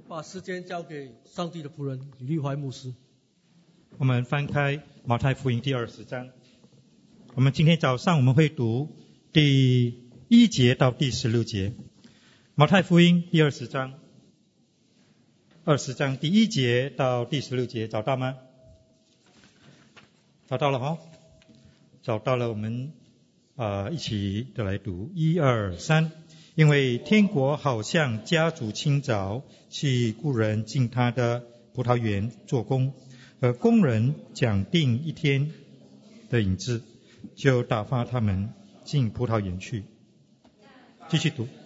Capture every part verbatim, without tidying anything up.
把时间交给上帝的仆人李立怀牧师。 我们翻开马太福音第二十章，我们今天早上我们会读第一节到第十六节。马太福音第二十章，二十章第一节到第十六节，找到吗？找到了哈，找到了，我们啊、呃、一起的来读，一二三。因为天国好像家主清早去雇人进他的葡萄园做工，而工人讲定一天的引子，就打发他们进葡萄园去。继续读。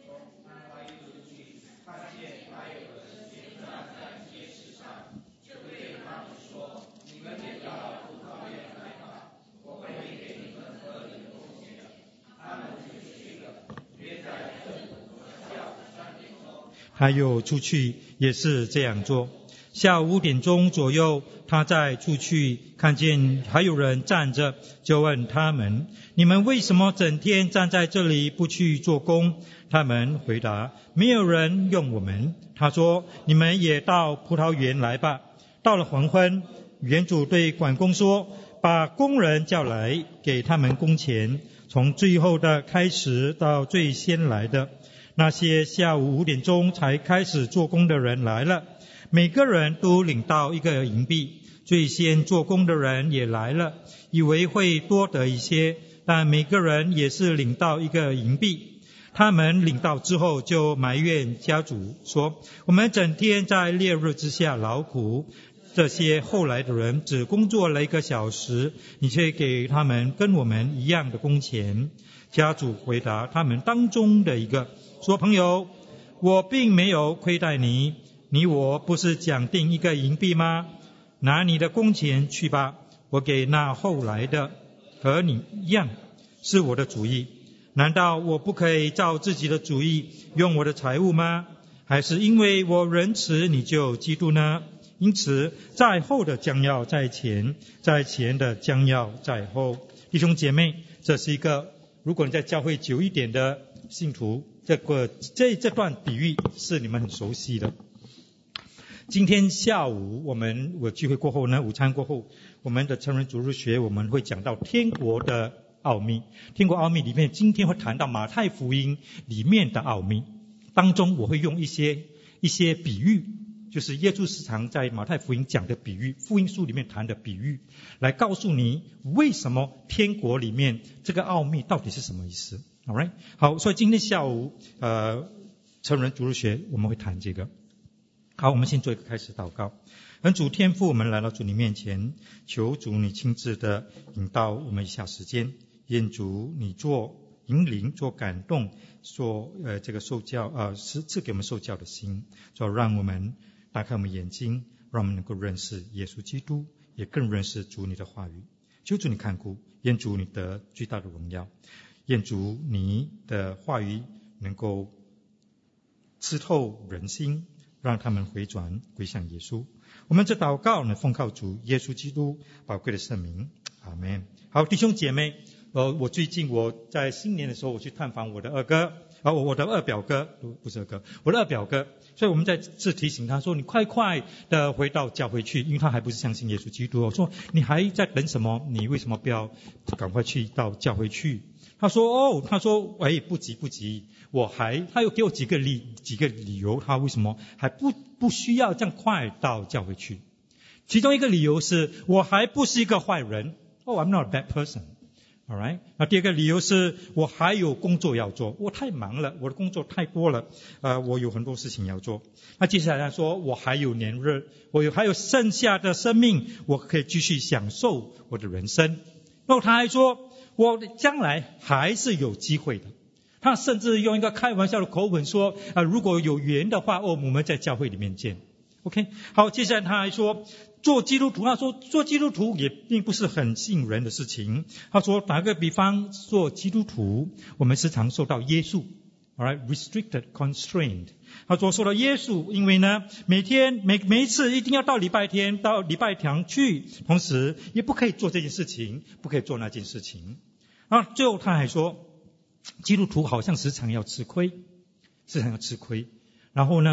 他又出去也是这样做。下午五点钟左右，他再出去看见还有人站着，就问他们：你们为什么整天站在这里不去做工？他们回答：没有人用我们。他说：你们也到葡萄园来吧。到了黄昏，园主对管工说：把工人叫来，给他们工钱，从最后的开始到最先来的。那些下午五点钟才开始做工的人来了，每个人都领到一个银币。最先做工的人也来了，以为会多得一些，但每个人也是领到一个银币。他们领到之后就埋怨家主说：我们整天在烈日之下劳苦，这些后来的人只工作了一个小时，你却给他们跟我们一样的工钱。家主回答他们当中的一个说：朋友，我并没有亏待你，你我不是讲定一个银币吗？拿你的工钱去吧，我给那后来的和你一样，是我的主意。难道我不可以照自己的主意用我的财物吗？还是因为我仁慈你就嫉妒呢？因此在后的将要在前，在前的将要在后。弟兄姐妹，这是一个如果你在教会久一点的信徒，这个这这段比喻是你们很熟悉的。今天下午我们我聚会过后呢，午餐过后，我们的成人主日学我们会讲到天国的奥秘。天国奥秘里面，今天会谈到马太福音里面的奥秘。当中我会用一些一些比喻，就是耶稣时常在马太福音讲的比喻，福音书里面谈的比喻，来告诉你为什么天国里面这个奥秘到底是什么意思。Alright， 好，所以今天下午呃成人主日学我们会谈这个。好，我们先做一个开始祷告。恩主天父，我们来到主你面前，求主你亲自的引导我们一下时间，愿主你做引领，做感动，做呃这个受教呃是赐给我们受教的心，就让我们打开我们眼睛，让我们能够认识耶稣基督，也更认识主你的话语。求主你看顾，愿主你得最大的荣耀，愿主你的话语能够刺透人心，让他们回转归向耶稣。我们这祷告呢，奉靠主耶稣基督宝贵的圣名，阿们。好，弟兄姐妹，呃，我最近我在新年的时候，我去探访我的二哥，啊，我的二表哥，不是二哥，我的二表哥。所以我们在这提醒他说：你快快的回到教会去，因为他还不是相信耶稣基督。我说你还在等什么？你为什么不要赶快去到教会去？他说哦，他说哎，不急不急，我还他又给我几个理几个理由，他为什么还不不需要这样快到教会去？其中一个理由是我还不是一个坏人。Oh, I'm not a bad person. Alright. 那第二个理由是我还有工作要做，我太忙了，我的工作太多了，呃，我有很多事情要做。那接下来他说我还有年日，我有还有剩下的生命，我可以继续享受我的人生。然后他还说我将来还是有机会的。他甚至用一个开玩笑的口吻说，呃，如果有缘的话，哦，我们在教会里面见。OK， 好，接下来他还说，做基督徒，他说做基督徒也并不是很吸引人的事情。他说打个比方，做基督徒，我们时常受到约束 ，alright, restricted, constrained。他说受到约束，因为呢，每天每每一次一定要到礼拜天到礼拜堂去，同时也不可以做这件事情，不可以做那件事情。啊，最后他还说，基督徒好像时常要吃亏，时常要吃亏。然后呢，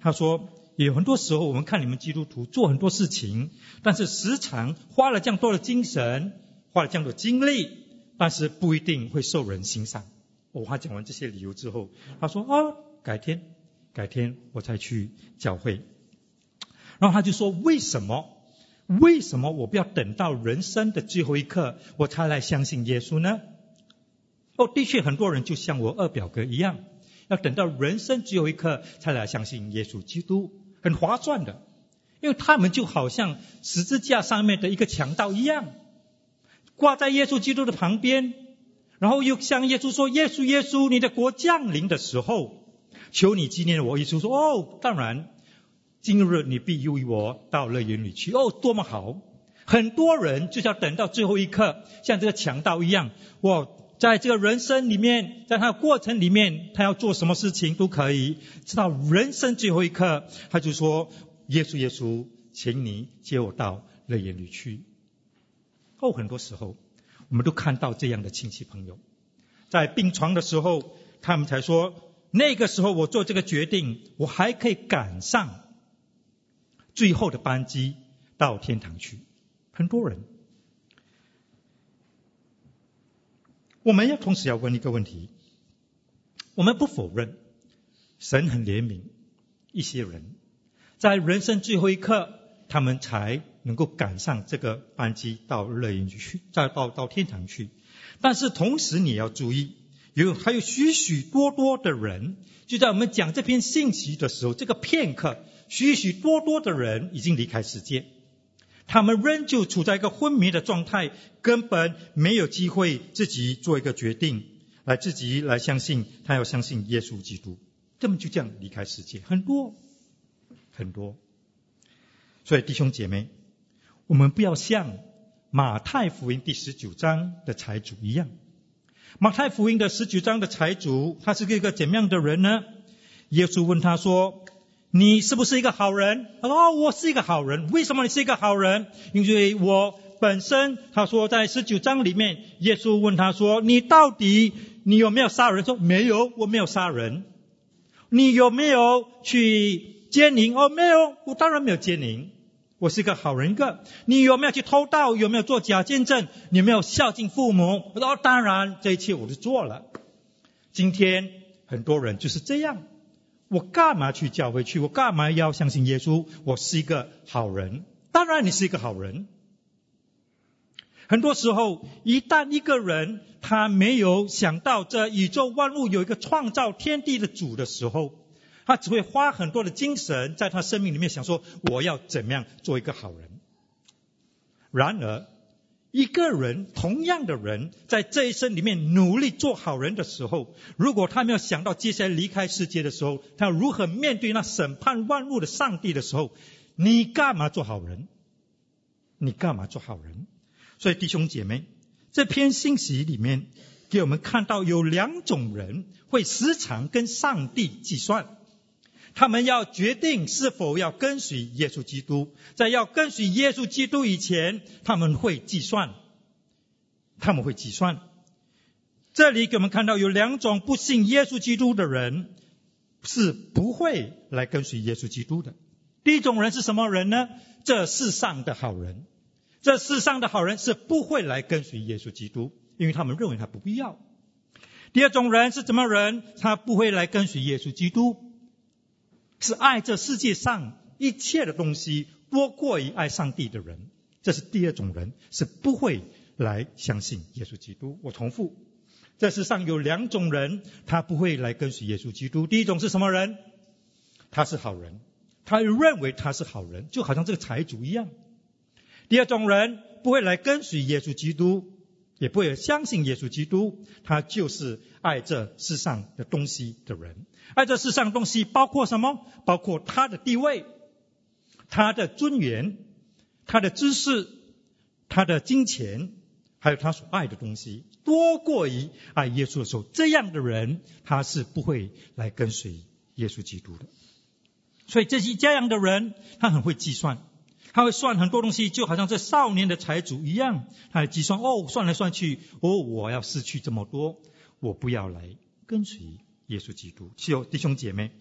他说有很多时候我们看你们基督徒做很多事情，但是时常花了这样多的精神，花了这样多精力，但是不一定会受人欣赏。哦，他讲完这些理由之后，他说啊，改天改天我才去教会。然后他就说，为什么为什么我不要等到人生的最后一刻我才来相信耶稣呢？哦，的确很多人就像我二表哥一样，要等到人生最后一刻才来相信耶稣基督，很划算的，因为他们就好像十字架上面的一个强盗一样，挂在耶稣基督的旁边，然后又向耶稣说，耶稣耶稣，你的国降临的时候，求你纪念我。耶稣说，哦，当然，今日你必与我到乐园里去。哦，多么好！很多人就是要等到最后一刻，像这个强盗一样，我在这个人生里面，在他的过程里面，他要做什么事情都可以，直到人生最后一刻，他就说，耶稣耶稣，请你接我到乐园里去。哦，很多时候我们都看到这样的亲戚朋友，在病床的时候，他们才说，那个时候我做这个决定，我还可以赶上最后的班机到天堂去。很多人，我们要同时要问一个问题，我们不否认神很怜悯一些人，在人生最后一刻他们才能够赶上这个班机到乐园去，再到到天堂去。但是同时你要注意，有还有许许多多的人，就在我们讲这篇信息的时候，这个片刻，许许多多的人已经离开世界，他们仍旧处在一个昏迷的状态，根本没有机会自己做一个决定，来自己来相信他要相信耶稣基督，根本就这样离开世界，很多很多。所以弟兄姐妹，我们不要像马太福音第十九章的财主一样。马太福音的十九章的财主，他是一个怎么样的人呢？耶稣问他说，你是不是一个好人？他说，哦，我是一个好人。为什么你是一个好人？因为我本身，他说在十九章里面，耶稣问他说，你到底你有没有杀人？说没有，我没有杀人。你有没有去奸淫？哦，没有，我当然没有奸淫，我是一个好人一个。你有没有去偷盗？有没有做假见证？你有没有孝敬父母？我说，哦，当然，这一切我都做了。今天很多人就是这样，我干嘛去教会去？我干嘛要相信耶稣？我是一个好人。当然你是一个好人。很多时候，一旦一个人他没有想到这宇宙万物有一个创造天地的主的时候，他只会花很多的精神在他生命里面想说，我要怎么样做一个好人。然而一个人，同样的人，在这一生里面努力做好人的时候，如果他没有想到接下来离开世界的时候，他如何面对那审判万物的上帝的时候，你干嘛做好人？你干嘛做好人？所以弟兄姐妹，这篇信息里面给我们看到有两种人会时常跟上帝计算，他们要决定是否要跟随耶稣基督，在要跟随耶稣基督以前，他们会计算，他们会计算。这里给我们看到有两种不信耶稣基督的人是不会来跟随耶稣基督的。第一种人是什么人呢？这世上的好人。这世上的好人是不会来跟随耶稣基督，因为他们认为他不必要。第二种人是什么人？他不会来跟随耶稣基督，是爱这世界上一切的东西多过于爱上帝的人。这是第二种人，是不会来相信耶稣基督。我重复，这世上有两种人，他不会来跟随耶稣基督。第一种是什么人？他是好人，他认为他是好人，就好像这个财主一样。第二种人不会来跟随耶稣基督，也不会相信耶稣基督，他就是爱这世上的东西的人。爱这世上的东西包括什么？包括他的地位，他的尊严，他的知识，他的金钱，还有他所爱的东西，多过于爱耶稣的时候，这样的人他是不会来跟随耶稣基督的。所以这些这样的人，他很会计算，他会算很多东西，就好像这少年的财主一样，他来计算，哦，算来算去，哦，我要失去这么多，我不要来跟随耶稣基督。是有弟兄姐妹，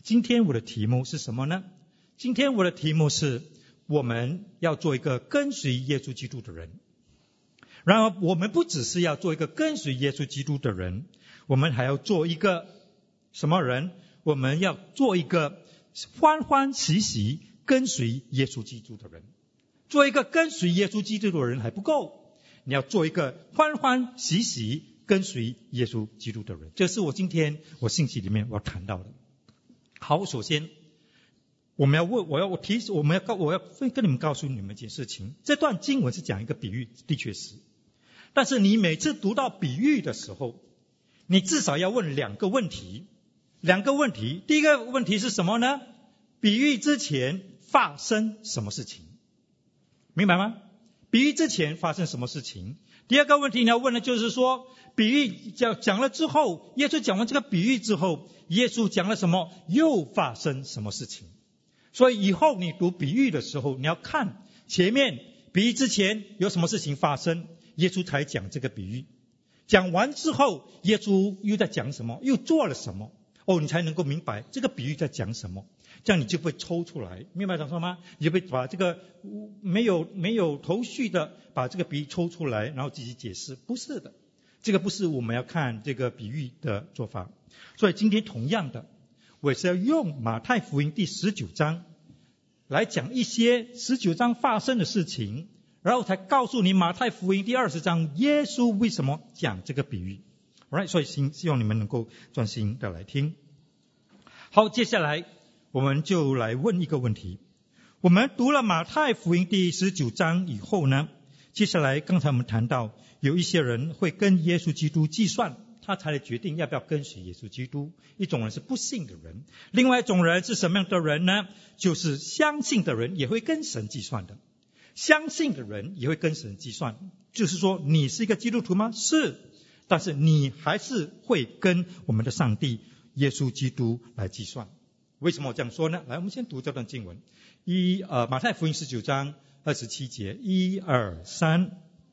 今天我的题目是什么呢？今天我的题目是我们要做一个跟随耶稣基督的人。然而我们不只是要做一个跟随耶稣基督的人，我们还要做一个什么人？我们要做一个欢欢喜喜跟随耶稣基督的人。做一个跟随耶稣基督的人还不够，你要做一个欢欢喜喜跟随耶稣基督的人。这是我今天我信息里面我要谈到的。好，首先我们要问，我要我提我们要告我要跟你们告诉你们一件事情。这段经文是讲一个比喻，的确是。但是你每次读到比喻的时候，你至少要问两个问题。两个问题，第一个问题是什么呢？比喻之前发生什么事情？明白吗？比喻之前发生什么事情？第二个问题你要问的就是说，比喻讲讲了之后，耶稣讲完这个比喻之后，耶稣讲了什么？又发生什么事情？所以以后你读比喻的时候，你要看前面比喻之前有什么事情发生，耶稣才讲这个比喻。讲完之后，耶稣又在讲什么？又做了什么？哦，你才能够明白这个比喻在讲什么。这样你就会抽出来，明白讲什么吗？你就会把这个没有没有头绪的把这个比喻抽出来，然后自己解释。不是的，这个不是我们要看这个比喻的做法。所以今天同样的，我也是要用马太福音第十九章来讲一些十九章发生的事情，然后才告诉你马太福音第二十章耶稣为什么讲这个比喻。Alright， 所以希望你们能够专心的来听。好，接下来我们就来问一个问题。我们读了马太福音第十九章以后呢，接下来刚才我们谈到有一些人会跟耶稣基督计算，他才来决定要不要跟随耶稣基督。一种人是不信的人，另外一种人是什么样的人呢？就是相信的人也会跟神计算的。相信的人也会跟神计算，就是说你是一个基督徒吗？是，但是你还是会跟我们的上帝耶稣基督来计算。为什么我这样说呢？来，我们先读这段经文。一呃，马太福音十九章二十七节，一二三。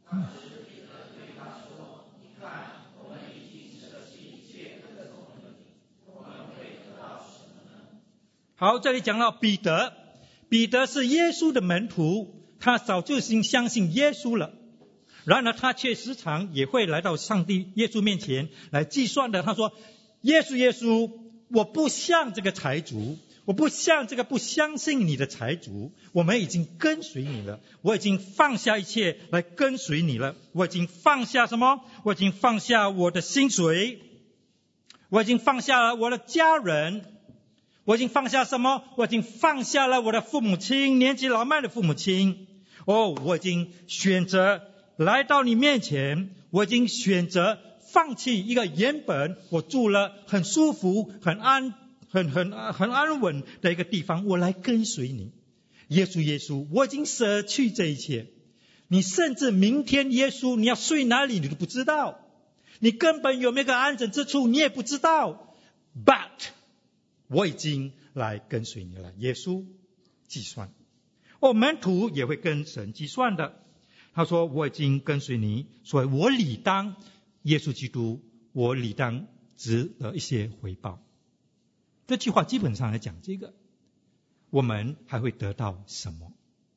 好，这里讲到彼得，彼得是耶稣的门徒，他早就已经相信耶稣了。然而他却时常也会来到上帝耶稣面前来计算的。他说，耶稣耶稣，我不像这个财主，我不像这个不相信你的财主，我们已经跟随你了，我已经放下一切来跟随你了。我已经放下什么？我已经放下我的薪水，我已经放下了我的家人，我已经放下什么？我已经放下了我的父母亲，年纪老迈的父母亲。哦，我已经选择来到你面前，我已经选择放弃一个原本我住了很舒服、很安、很很很安稳的一个地方，我来跟随你。耶稣耶稣，我已经舍去这一切。你甚至明天耶稣你要睡哪里你都不知道，你根本有没有个安枕之处你也不知道。But 我已经来跟随你了。耶稣计算，哦，门徒也会跟神计算的。他说，我已经跟随你，所以我理当耶稣基督，我理当值得一些回报。这句话基本上来讲，这个我们还会得到什么？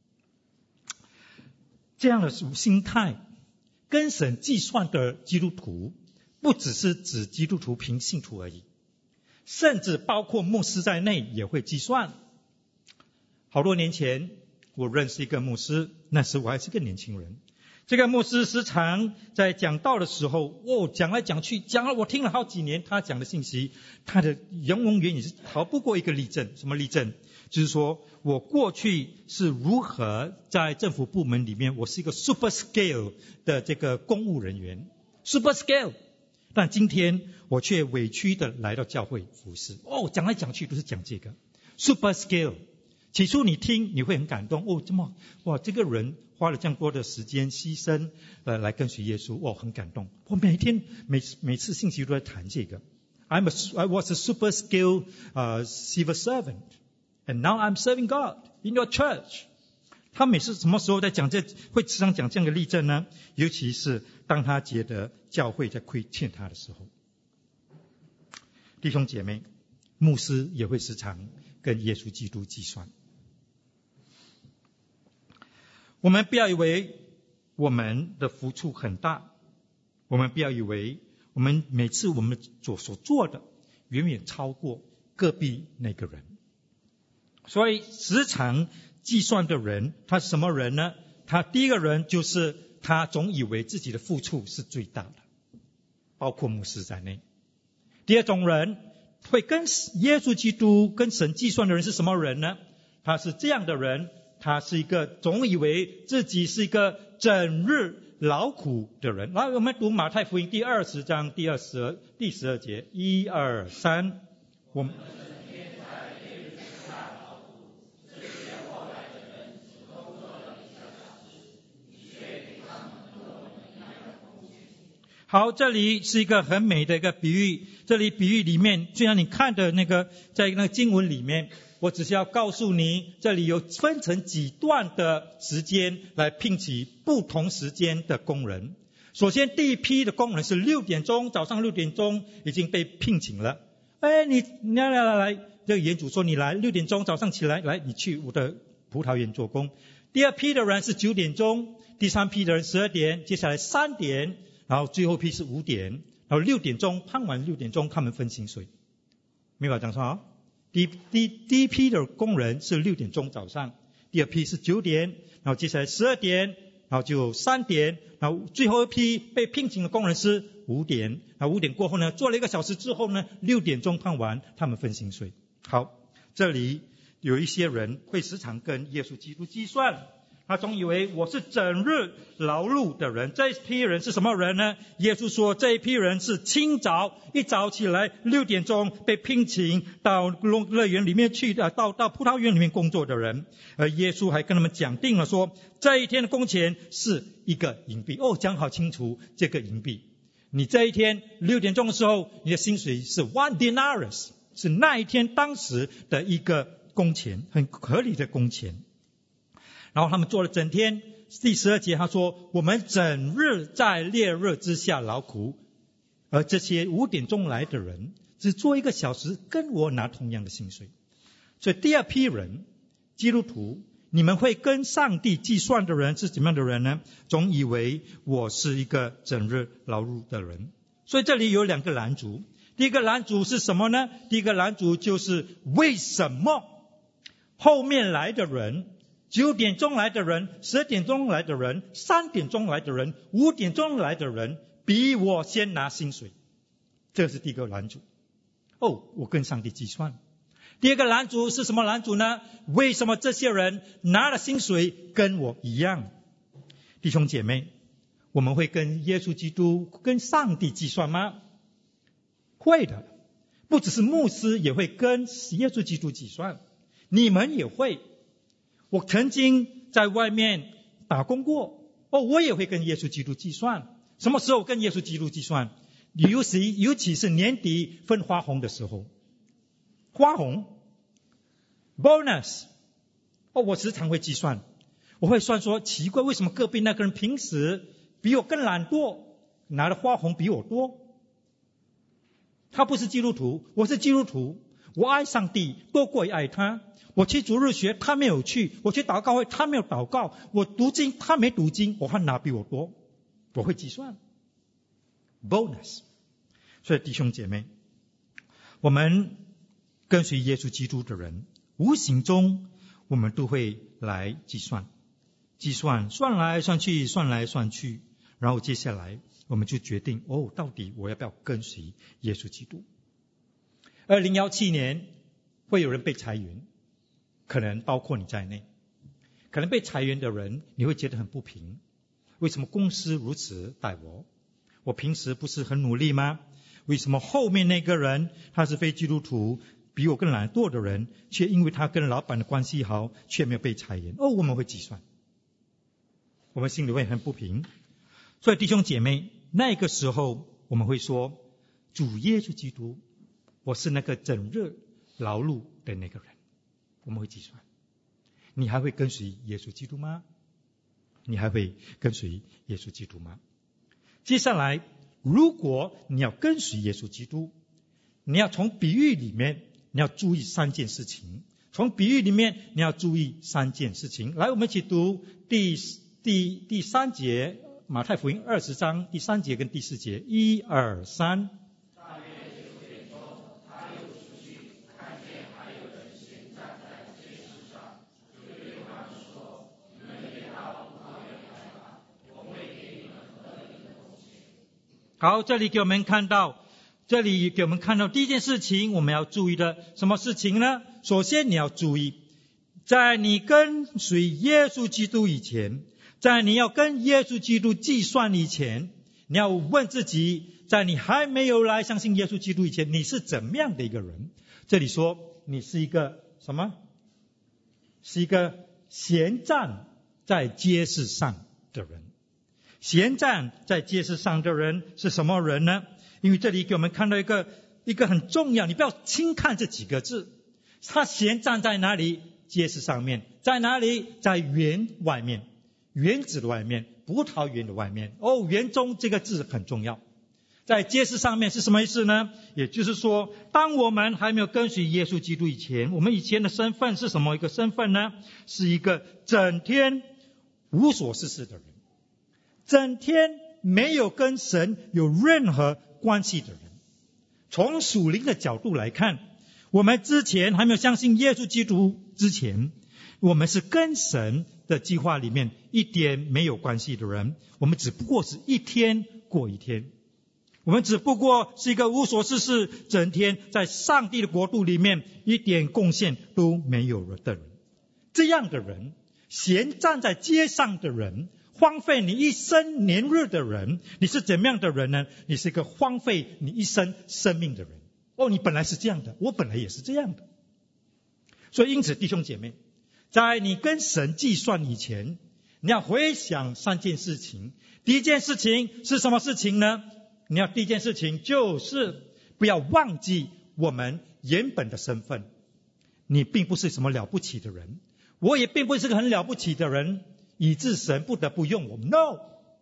这样的心态跟神计算的基督徒，不只是指基督徒凭信徒而已，甚至包括牧师在内也会计算。好多年前我认识一个牧师，那时我还是个年轻人。这个牧师时常在讲道的时候，哦，讲来讲去，讲了我听了好几年，他讲的信息，他的原文原语是逃不过一个例证。什么例证？就是说我过去是如何在政府部门里面，我是一个 super scale 的这个公务人员 super scale， 但今天我却委屈的来到教会服侍。哦，讲来讲去都是讲这个 super scale。起初你听你会很感动，哦，这么哇，这个人花了这样多的时间牺牲呃来跟随耶稣，哦，很感动。我每天每每次信息都在谈这个。I'm a, I was a super skilled uh, civil servant, and now I'm serving God in your church. 他每次什么时候在讲这，会时常讲这样的例证呢？尤其是当他觉得教会在亏欠他的时候。弟兄姐妹， 牧师也会时常跟耶稣基督计算。我们不要以为我们的付出很大，我们不要以为我们每次我们所所做的远远超过隔壁那个人。所以时常计算的人，他是什么人呢？他第一个人就是他总以为自己的付出是最大的，包括牧师在内。第二种人会跟耶稣基督跟神计算的人是什么人呢？他是这样的人，他是一个总以为自己是一个整日劳苦的人。来，我们读马太福音第二十章第二十第十二节，一二三，我们。好，这里是一个很美的一个比喻。这里比喻里面，虽然你看的那个在那个经文里面，我只是要告诉你，这里有分成几段的时间来聘请不同时间的工人。首先，第一批的工人是六点钟，早上六点钟已经被聘请了。哎，你你来来来来，这个园主说你来六点钟早上起来，来你去我的葡萄园做工。第二批的人是九点钟，第三批的人十二点，接下来三点。然后最后一批是五点，然后六点钟，傍晚六点钟他们分薪水。明白讲什么？第第第一批的工人是六点钟早上，第二批是九点，然后接下来十二点，然后就三点，然后最后一批被聘请的工人是五点，然后五点过后呢，做了一个小时之后呢，六点钟傍晚他们分薪水。好，这里有一些人会时常跟耶稣基督计算。他总以为我是整日劳碌的人。这一批人是什么人呢？耶稣说这一批人是清早一早起来六点钟被聘请到乐园里面去的，到到葡萄园里面工作的人。而耶稣还跟他们讲定了说，这一天的工钱是一个银币。哦，讲好清楚这个银币。你这一天六点钟的时候，你的薪水是 one denarius， 是那一天当时的一个工钱，很合理的工钱。然后他们做了整天。第十二节他说，我们整日在烈日之下劳苦，而这些五点钟来的人只做一个小时，跟我拿同样的薪水。所以第二批人，基督徒，你们会跟上帝计算的人是怎么样的人呢？总以为我是一个整日劳碌的人。所以这里有两个拦阻。第一个拦阻是什么呢？第一个拦阻就是为什么后面来的人，九点钟来的人，十点钟来的人，三点钟来的人，五点钟来的人比我先拿薪水。这是第一个拦阻。哦，我跟上帝计算。第二个拦阻是什么拦阻呢？为什么这些人拿了薪水跟我一样？弟兄姐妹，我们会跟耶稣基督跟上帝计算吗？会的。不只是牧师也会跟耶稣基督计算，你们也会。我曾经在外面打工过，哦，我也会跟耶稣基督计算。什么时候跟耶稣基督计算？尤其尤其是年底分花红的时候，花红 bonus， 哦，我时常会计算。我会算说，奇怪，为什么隔壁那个人平时比我更懒惰，拿的花红比我多？他不是基督徒，我是基督徒，我爱上帝多过于爱他。我去主日学，他没有去；我去祷告会，他没有祷告；我读经，他没读经。我看哪比我多？我会计算 bonus。所以弟兄姐妹，我们跟随耶稣基督的人，无形中我们都会来计算，计算算来算去，算来算去，然后接下来我们就决定，哦，到底我要不要跟随耶稣基督？二零一七年会有人被裁员。可能包括你在内，可能被裁员的人你会觉得很不平，为什么公司如此待我？我平时不是很努力吗？为什么后面那个人他是非基督徒，比我更懒惰的人，却因为他跟老板的关系好，却没有被裁员？哦，我们会计算，我们心里会很不平。所以弟兄姐妹，那个时候我们会说，主耶稣基督，我是那个整日劳碌的那个人。我们会计算。你还会跟随耶稣基督吗？你还会跟随耶稣基督吗？接下来，如果你要跟随耶稣基督，你要从比喻里面你要注意三件事情。从比喻里面你要注意三件事情。来，我们一起读第第第三节，马太福音二十章第三节跟第四节，一二三。好，这里给我们看到，这里给我们看到第一件事情，我们要注意的什么事情呢？首先你要注意，在你跟随耶稣基督以前，在你要跟耶稣基督计算以前，你要问自己，在你还没有来相信耶稣基督以前，你是怎么样的一个人？这里说你是一个什么？是一个闲站在街市上的人。闲站在街市上的人是什么人呢？因为这里给我们看到一个一个很重要，你不要轻看这几个字。他闲站在哪里？街市上面。在哪里？在园外面，园子的外面，葡萄园的外面。哦，园中这个字很重要。在街市上面是什么意思呢？也就是说，当我们还没有跟随耶稣基督以前，我们以前的身份是什么一个身份呢？是一个整天无所事事的人，整天没有跟神有任何关系的人。从属灵的角度来看，我们之前还没有相信耶稣基督之前，我们是跟神的计划里面一点没有关系的人。我们只不过是一天过一天，我们只不过是一个无所事事，整天在上帝的国度里面一点贡献都没有了的人。这样的人，闲站在街上的人，荒废你一生年日的人，你是怎么样的人呢？你是一个荒废你一生生命的人。哦，你本来是这样的，我本来也是这样的。所以因此弟兄姐妹，在你跟神计算以前，你要回想三件事情。第一件事情是什么事情呢？你要第一件事情就是不要忘记我们原本的身份。你并不是什么了不起的人，我也并不是个很了不起的人，以致神不得不用我们。 No,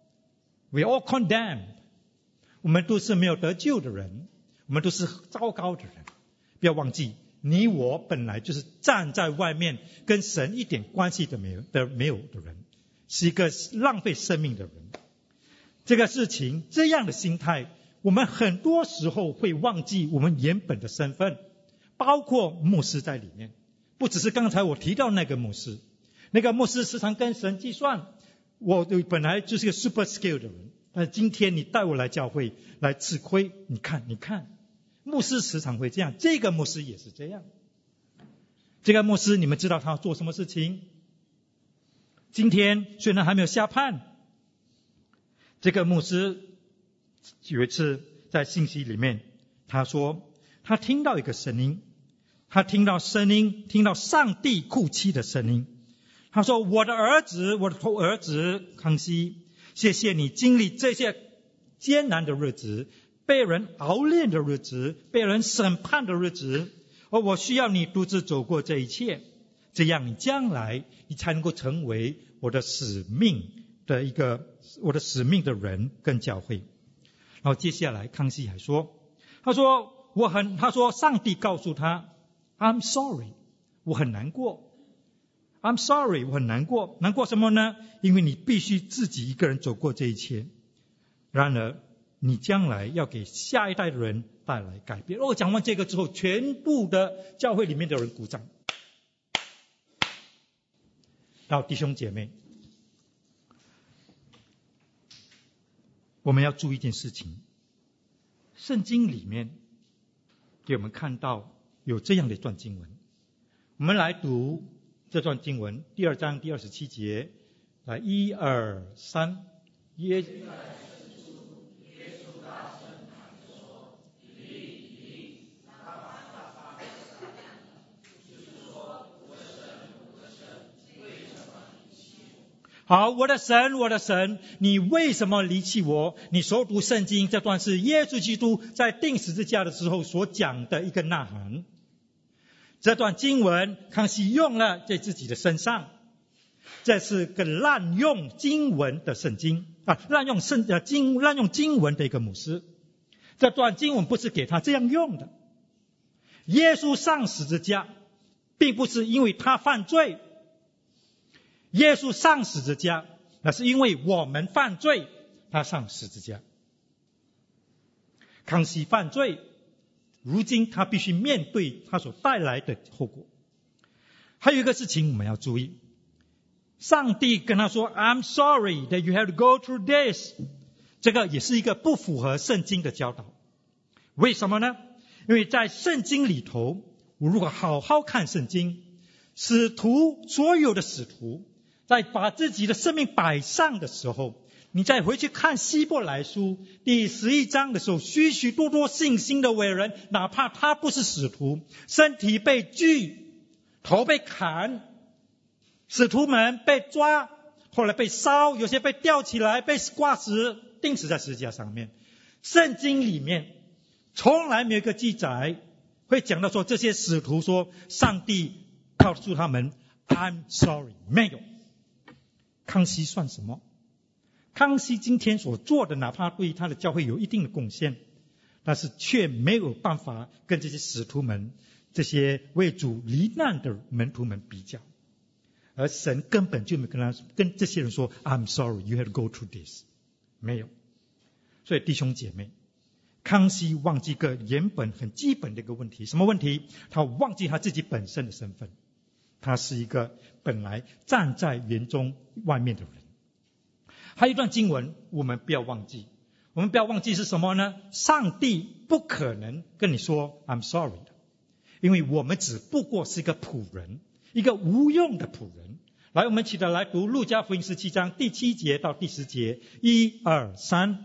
we all condemned. 我们都是没有得救的人，我们都是糟糕的人。不要忘记，你我本来就是站在外面，跟神一点关系都没有的没有的人，是一个浪费生命的人。这个事情，这样的心态，我们很多时候会忘记我们原本的身份，包括牧师在里面。不只是刚才我提到那个牧师，那个牧师时常跟神计算，我本来就是个 super skill 的人，但今天你带我来教会来吃亏，你看你看，牧师时常会这样，这个牧师也是这样。这个牧师你们知道他要做什么事情？今天虽然还没有下判，这个牧师有一次在信息里面，他说他听到一个声音，他听到声音，听到上帝哭泣的声音。他说，我的儿子，我的儿子康熙，谢谢你经历这些艰难的日子，被人熬炼的日子，被人审判的日子，而我需要你独自走过这一切，这样你将来你才能够成为我的使命的一个我的使命的人跟教会。然后接下来康熙还说，他说我很他说上帝告诉他 I'm sorry， 我很难过， I'm sorry， 我很难过。难过什么呢？因为你必须自己一个人走过这一切，然而你将来要给下一代的人带来改变。哦，讲完这个之后，全部的教会里面的人鼓掌。然后弟兄姐妹，我们要注意一件事情，圣经里面给我们看到有这样的一段经文，我们来读这段经文，第二章第二十七节，来一二三，耶。好，我的神，我的神，你为什么离弃我？你所读圣经这段是耶稣基督在钉十字架的时候所讲的一个呐喊。这段经文康熙用了在自己的身上，这是个滥用经文的圣经啊，滥用圣呃经滥用经文的一个牧师。这段经文不是给他这样用的， 耶稣上十字架并不是因为他犯罪，耶稣上十字架那是因为我们犯罪，他上十字架。康熙犯罪，如今他必须面对他所带来的后果。还有一个事情我们要注意，上帝跟他说 I'm sorry that you have to go through this， 这个也是一个不符合圣经的教导。为什么呢？因为在圣经里头，我如果好好看圣经，使徒所有的使徒在把自己的生命摆上的时候，你再回去看希伯来书第十一章的时候，许许多多信心的伟人，哪怕他不是使徒，身体被锯，头被砍，使徒们被抓，后来被烧，有些被吊起来，被挂死，钉死在十字架上面。圣经里面从来没有一个记载会讲到说这些使徒说上帝告诉他们 I'm sorry， 没有。康熙算什么？康熙今天所做的，哪怕对他的教会有一定的贡献，但是却没有办法跟这些使徒们，这些为主罹难的门徒们比较。而神根本就没有跟他跟这些人说 I'm sorry you have to go through this， 没有。所以弟兄姐妹，康熙忘记一个原本很基本的一个问题，什么问题？他忘记他自己本身的身份，他是一个本来站在园中外面的人。还有一段经文我们不要忘记，我们不要忘记是什么呢？上帝不可能跟你说 I'm sorry 的，因为我们只不过是一个仆人，一个无用的仆人。来，我们一起来读路加福音十七章第七节到第十节，一二三。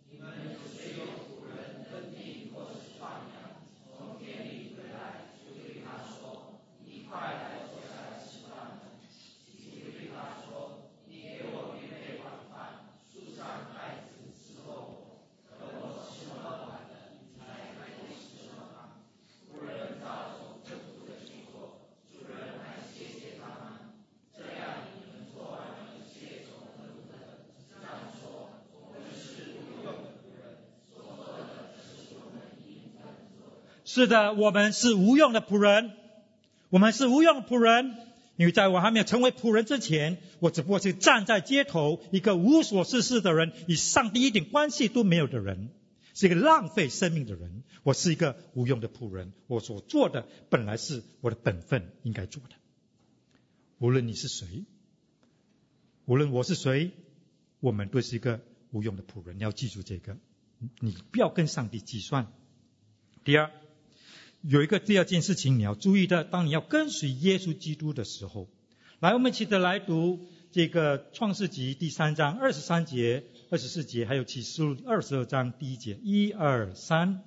是的，我们是无用的仆人，我们是无用的仆人，因为在我还没有成为仆人之前，我只不过是站在街头，一个无所事事的人，与上帝一点关系都没有的人，是一个浪费生命的人。我是一个无用的仆人，我所做的本来是我的本分应该做的。无论你是谁，无论我是谁，我们都是一个无用的仆人，你要记住这个，你不要跟上帝计算。第二，有一个第二件事情你要注意的，当你要跟随耶稣基督的时候，来，我们一起的来读这个创世纪第三章二十三节、二十四节，还有启示录二十二章第一节，一二三。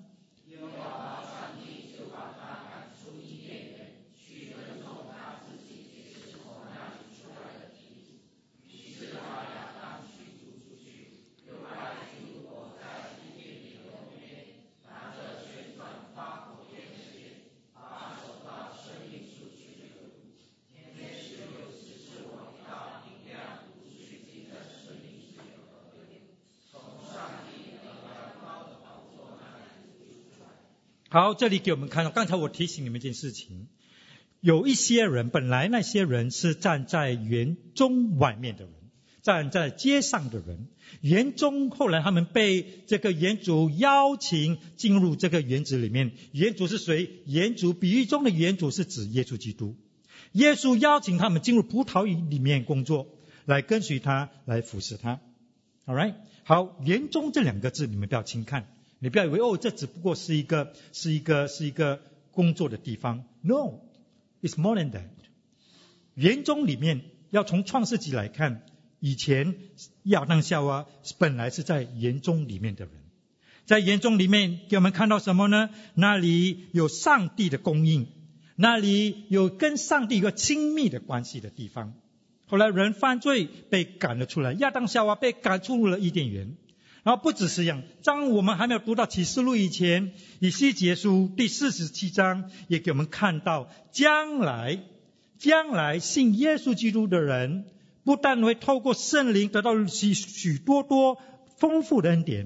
好，这里给我们看到，刚才我提醒你们一件事情，有一些人，本来那些人是站在园中外面的人，站在街上的人，园中后来他们被这个园主邀请进入这个园子里面。园主是谁？园主比喻中的园主是指耶稣基督。耶稣邀请他们进入葡萄园里面工作，来跟随他，来服侍他。All right， 好，园中这两个字你们不要轻看，你不要以为哦，这只不过是一个是一个是一个工作的地方。No， it's more than that。园中里面要从创世纪来看，以前亚当夏娃本来是在园中里面的人，在园中里面给我们看到什么呢？那里有上帝的供应，那里有跟上帝有个亲密的关系的地方。后来人犯罪被赶了出来，亚当夏娃被赶出入了伊甸园。然后不只是这样，当我们还没有读到启示录以前，以西结书第四十七章也给我们看到，将来将来信耶稣基督的人，不但会透过圣灵得到许许多多丰富的恩典，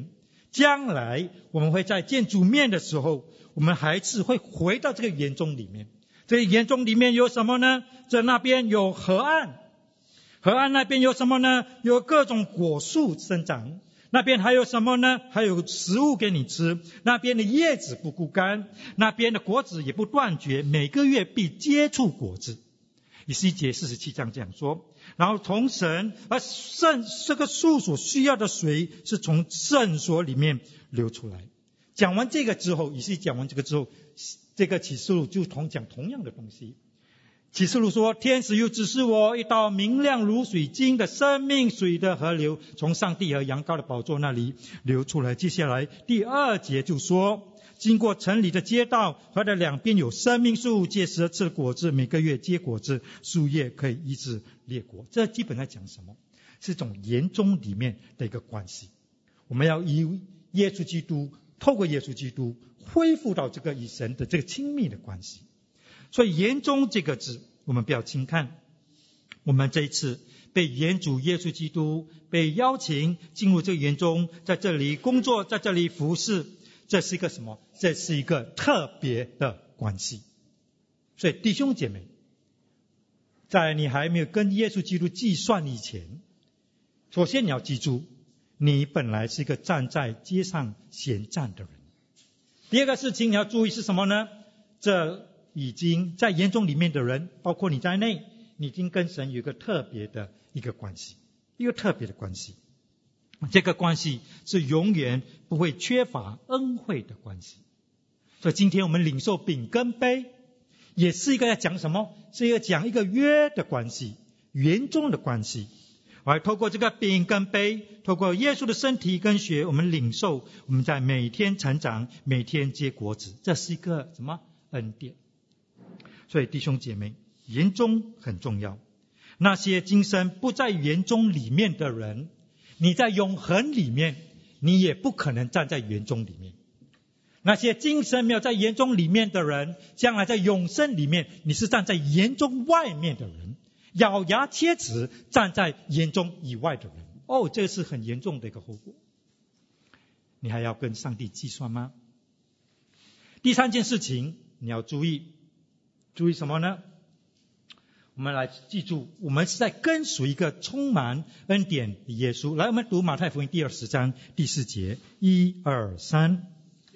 将来我们会在见主面的时候，我们还是会回到这个园中里面。这个园中里面有什么呢？在那边有河岸，河岸那边有什么呢？有各种果树生长。那边还有什么呢？还有食物给你吃。那边的叶子不枯干，那边的果子也不断绝，每个月必结出果子。以西结四十七章这样说。然后从神，而圣这个树所需要的水是从圣所里面流出来。讲完这个之后，以西讲完这个之后，这个启示录就同讲同样的东西。启示录说，天使又指示我一道明亮如水晶的生命水的河流，从上帝和羊羔的宝座那里流出来。接下来第二节就说，经过城里的街道，河的两边有生命树，结实吃果子，每个月结果子，树叶可以医治列国。这基本上讲什么？是一种园中里面的一个关系。我们要以耶稣基督，透过耶稣基督恢复到这个与神的这个亲密的关系。所以园中这个字我们不要轻看。我们这一次被园主耶稣基督被邀请进入这个园中，在这里工作，在这里服侍，这是一个什么？这是一个特别的关系。所以弟兄姐妹，在你还没有跟耶稣基督计算以前，首先你要记住，你本来是一个站在街上闲站的人。第二个事情你要注意是什么呢？这已经在园中里面的人，包括你在内，你已经跟神有一个特别的一个关系，一个特别的关系。这个关系是永远不会缺乏恩惠的关系。所以今天我们领受饼跟杯，也是一个要讲什么？是一个讲一个约的关系，园中的关系。而透过这个饼跟杯，透过耶稣的身体跟血，我们领受，我们在每天成长，每天结果子，这是一个什么恩典？所以弟兄姐妹，园中很重要。那些今生不在园中里面的人，你在永恒里面，你也不可能站在园中里面。那些今生没有在园中里面的人，将来在永生里面，你是站在园中外面的人，咬牙切齿站在园中以外的人。哦，这是很严重的一个后果。你还要跟上帝计算吗？第三件事情你要注意，注意什么呢？我们来记住，我们是在跟随一个充满恩典的耶稣。来，我们读马太福音第二十章第四节，一二三。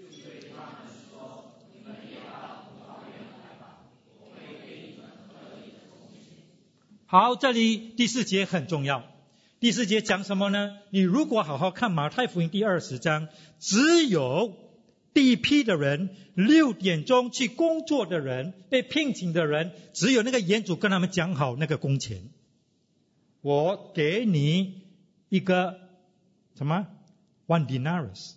好，这里第四节很重要。第四节讲什么呢？你如果好好看马太福音第二十章，只有第一批的人，六点钟去工作的人，被聘请的人，只有那个园主跟他们讲好那个工钱，我给你一个什么 one denarius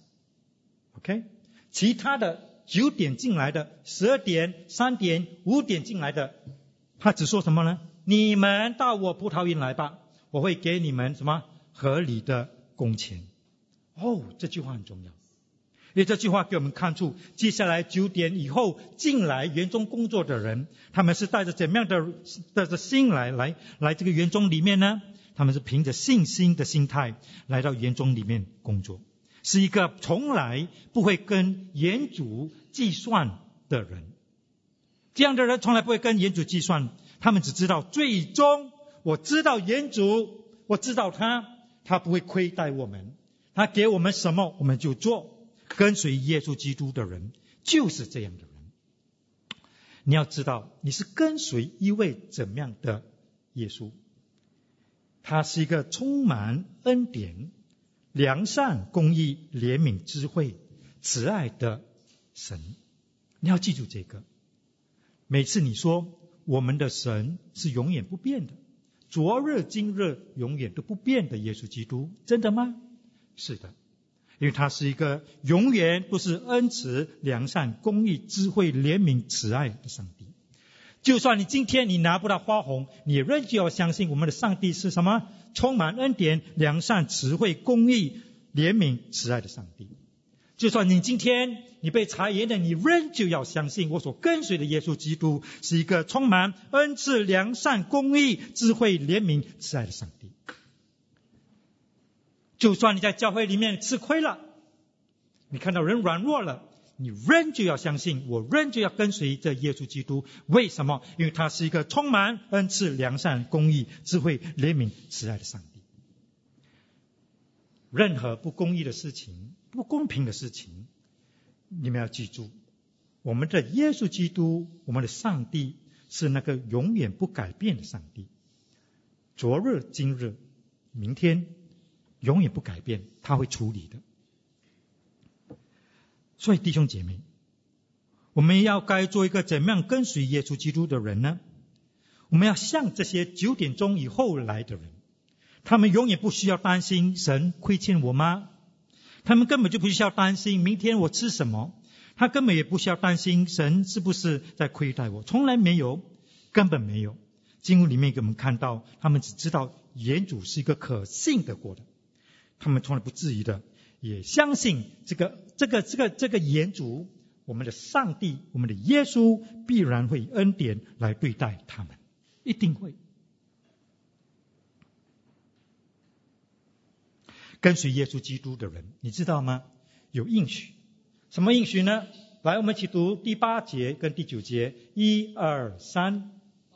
OK， 其他的九点进来的，十二点、三点、五点进来的，他只说什么呢？你们到我葡萄园来吧，我会给你们什么合理的工钱。哦，这句话很重要。因为这句话给我们看出，接下来九点以后进来园中工作的人，他们是带着怎么样的带着心来来来这个园中里面呢？他们是凭着信心的心态来到园中里面工作，是一个从来不会跟园主计算的人。这样的人从来不会跟园主计算，他们只知道最终我知道园主，我知道他，他不会亏待我们，他给我们什么我们就做。跟随耶稣基督的人就是这样的人。你要知道，你是跟随一位怎么样的耶稣？他是一个充满恩典、良善、公义、怜悯、智慧、慈爱的神。你要记住这个。每次你说我们的神是永远不变的，昨日今日永远都不变的耶稣基督，真的吗？是的，因为他是一个永远都是恩慈、良善、公义、智慧、怜悯、慈爱的上帝。就算你今天你拿不到花红，你仍旧要相信我们的上帝是什么？充满恩典、良善、慈惠、公义、怜悯、慈爱的上帝。就算你今天你被裁员的，你仍旧要相信我所跟随的耶稣基督是一个充满恩慈、良善、公义、智慧、怜悯、慈爱的上帝。就算你在教会里面吃亏了， 你看到人软弱了，你仍旧要相信，我仍旧要跟随这耶稣基督。为什么？因为他是一个充满恩赐、良善、公义、智慧、怜悯、慈爱的上帝。任何不公义的事情、不公平的事情，你们要记住，我们的耶稣基督，我们的上帝是那个永远不改变的上帝。昨日、今日、明天，永远不改变，他会处理的。所以弟兄姐妹，我们要该做一个怎么样跟随耶稣基督的人呢？我们要像这些九点钟以后来的人，他们永远不需要担心神亏欠我吗？他们根本就不需要担心明天我吃什么，他根本也不需要担心神是不是在亏待我，从来没有，根本没有。经文里面给我们看到，他们只知道原主是一个可信得过的，他们从来不质疑的，也相信这个这个这个这个原主，我们的上帝，我们的耶稣必然会以恩典来对待他们，一定会。跟随耶稣基督的人，你知道吗？有应许。什么应许呢？来，我们一起读第八节跟第九节，一二三。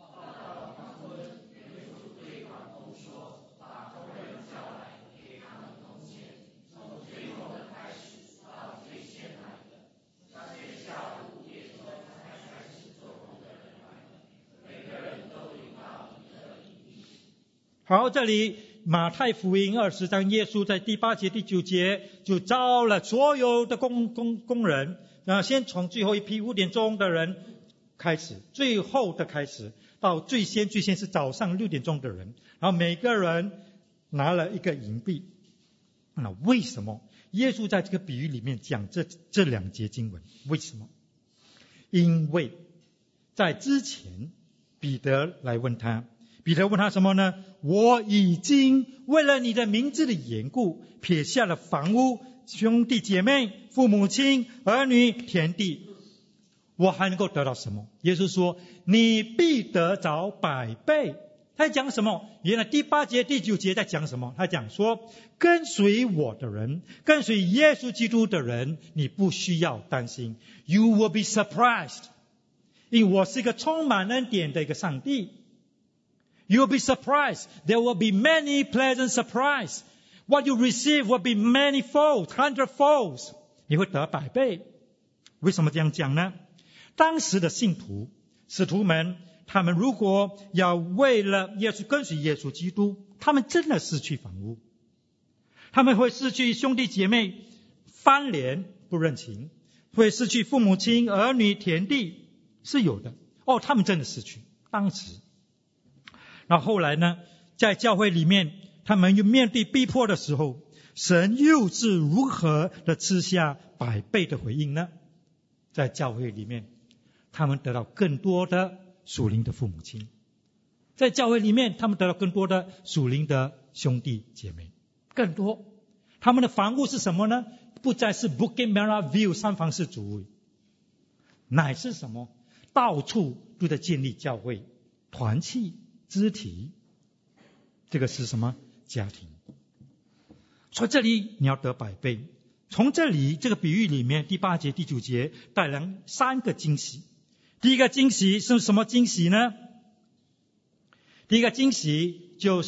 好，这里马太福音二十章，耶稣在第八节、第九节就招了所有的工工工人，啊，先从最后一批五点钟的人开始，最后的开始，到最先最先是早上六点钟的人，然后每个人拿了一个银币。那为什么耶稣在这个比喻里面讲这这两节经文？为什么？因为在之前彼得来问他。彼得问他什么呢？我已经为了你的名字的缘故，撇下了房屋、兄弟姐妹、父母亲、儿女、田地，我还能够得到什么？耶稣说，你必得着百倍。他在讲什么？原来第八节、第九节在讲什么？他讲说，跟随我的人，跟随耶稣基督的人，你不需要担心。You will be surprised， 因为我是一个充满恩典的一个上帝。You will be surprised. There will be many pleasant surprises. What you receive will be many folds, hundred folds. 你会得百倍。为什么这样讲呢？当时的信徒、使徒们，他们如果要为了耶稣跟随耶稣基督，他们真的失去房屋，他们会失去兄弟姐妹，翻脸不认情，会失去父母亲、儿女、田地，是有的。哦，他们真的失去，当时。然后后来呢，在教会里面，他们又面对逼迫的时候，神又是如何的赐下百倍的回应呢？在教会里面，他们得到更多的属灵的父母亲，在教会里面，他们得到更多的属灵的兄弟姐妹，更多。他们的房屋是什么呢？不再是 Bukit Merah View 三房式主屋，乃是什么？到处都在建立教会团契肢体，这个是什么？家庭。所以这里你要得百倍。从这里这个比喻里面，第八节、第九节带来三个惊喜。第一个惊喜是什么惊喜呢？第一个惊喜就是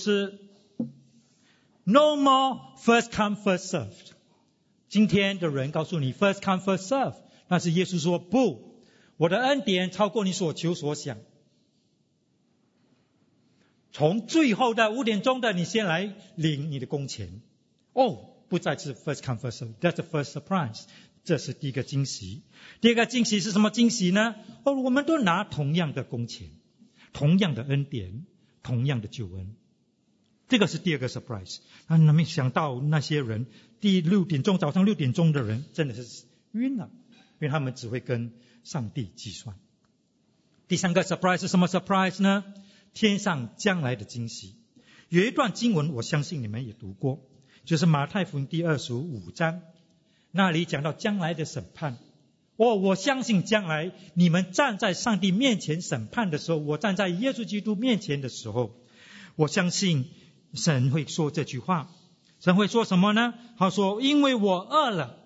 No more first come first served。今天的人告诉你 first come first serve， 但是耶稣说不，我的恩典超过你所求所想。从最后的五点钟的你先来领你的工钱，哦，不再是 first come first serve， that's the first surprise， 这是第一个惊喜。第二个惊喜是什么惊喜呢？哦，我们都拿同样的工钱，同样的恩典，同样的救恩，这个是第二个 surprise。那你没想到那些人，第六点钟早上六点钟的人真的是晕了，因为他们只会跟上帝计算。第三个 surprise 是什么 surprise 呢？天上将来的惊喜。有一段经文我相信你们也读过，就是马太福音第二十五章，那里讲到将来的审判。哦，我相信将来你们站在上帝面前审判的时候，我站在耶稣基督面前的时候，我相信神会说这句话。神会说什么呢？他说，因为我饿了，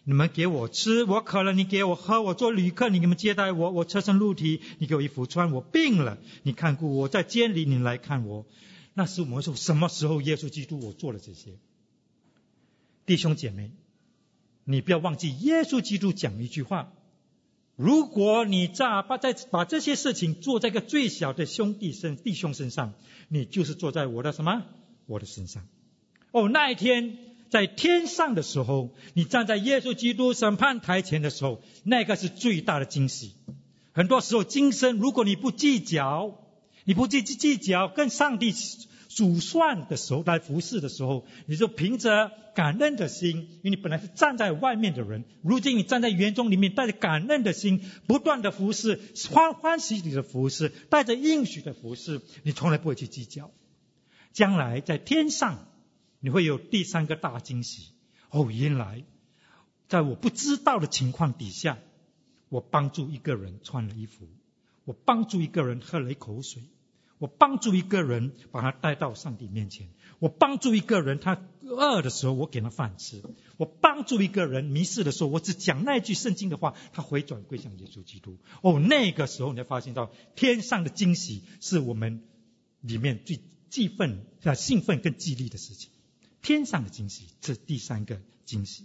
你们给我吃，我渴了你给我喝，我做旅客你们接待我，我车身露体你给我衣服穿，我病了你看顾我，在监里你来看我。那是我们说什么时候耶稣基督我做了这些？弟兄姐妹，你不要忘记耶稣基督讲一句话，如果你在把在把这些事情做在一个最小的兄弟身弟兄身上，你就是做在我的什么？我的身上。哦，那一天在天上的时候，你站在耶稣基督审判台前的时候，那个是最大的惊喜。很多时候今生如果你不计较，你不计计较跟上帝数算的时候，来服侍的时候，你就凭着感恩的心，因为你本来是站在外面的人，如今你站在园中里面，带着感恩的心不断的服侍，欢欢喜喜的服侍，带着应许的服侍，你从来不会去计较。将来在天上你会有第三个大惊喜。哦，原来在我不知道的情况底下，我帮助一个人穿了衣服，我帮助一个人喝了一口水，我帮助一个人把他带到上帝面前，我帮助一个人他饿的时候我给他饭吃，我帮助一个人迷失的时候我只讲那句圣经的话，他回转归向耶稣基督。哦，那个时候你会发现到天上的惊喜是我们里面最激愤、兴奋跟激励的事情。天上的惊喜，这第三个惊喜。